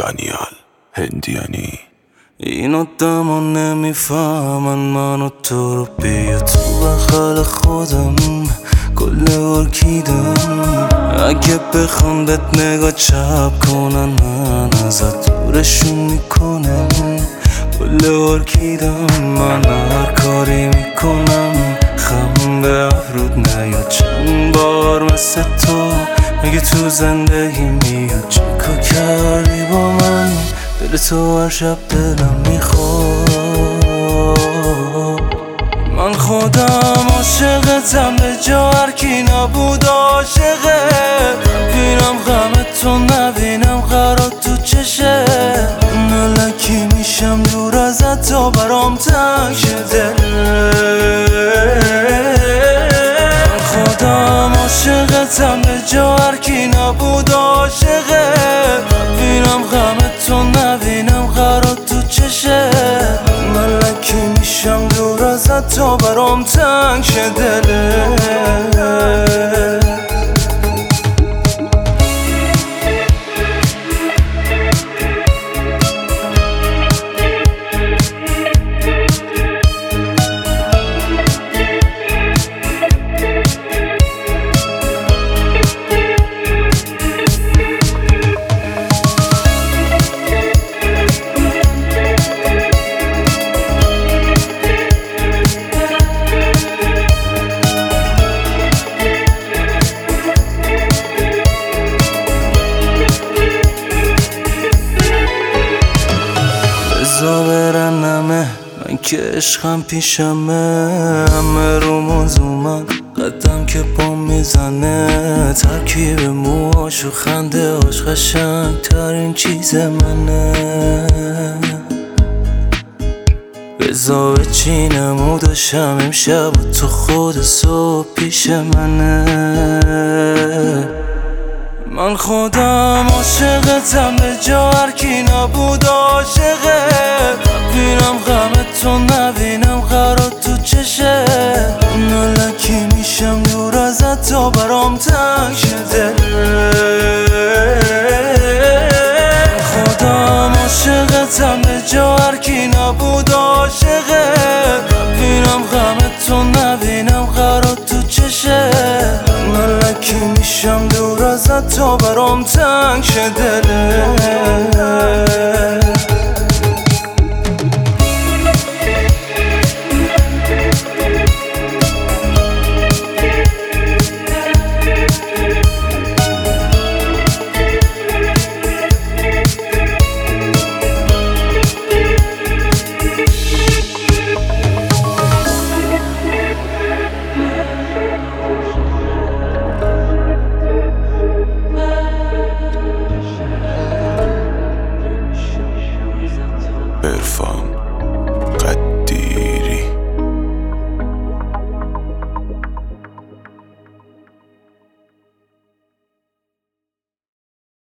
دانیال هندیانی. این آدما نمیفهمن من و تو رو، بیا تو بغل خودم کل ارکیدم. اگه بخوام بهت نگاه چپ کنن من ازت دورشون میکنم، کل ارکیدم. من هر کاری میکنم خم به افرود نیاد. چند بار مثل تو مگه تو زندگی میاد؟ چیکار کردی با من؟ دل تو هر شب دلم میخواد. من خودم عاشقتم به جا هرکی نبود عاشقه. بینم غمتو نبینم قرار تو چشه. من الکی میشم دور ازت تا برام تنگ شده. من خودم عاشقتم به جا هرکی نبود عاشقه. بینم غمتو نبینم قرار تو چشه. ملکی میشم دور ازت تا برام تنگ شه دلت. بزا برنمه من که عشقم پیشمه. همه رو موضوع قدم که پام میزنه. ترکیب موهاش و خنده هاش قشنگ ترین چیز منه. بزا بچینم و داشتم امشب و تو خود صبح پیش منه. من خودم عاشقتم به جا هرکی نبود عاشقه. بینم غمتو نبینم قرار تو چشه. من الکی میشم دور ازت تا برام تنگ شده. من خودم عاشقتم به جا هرکی نبود عاشقه. بینم غمتو نبینم قرار تو چشه. من الکی میشم دور ازت تا برام تنگ شه دلت. عرفان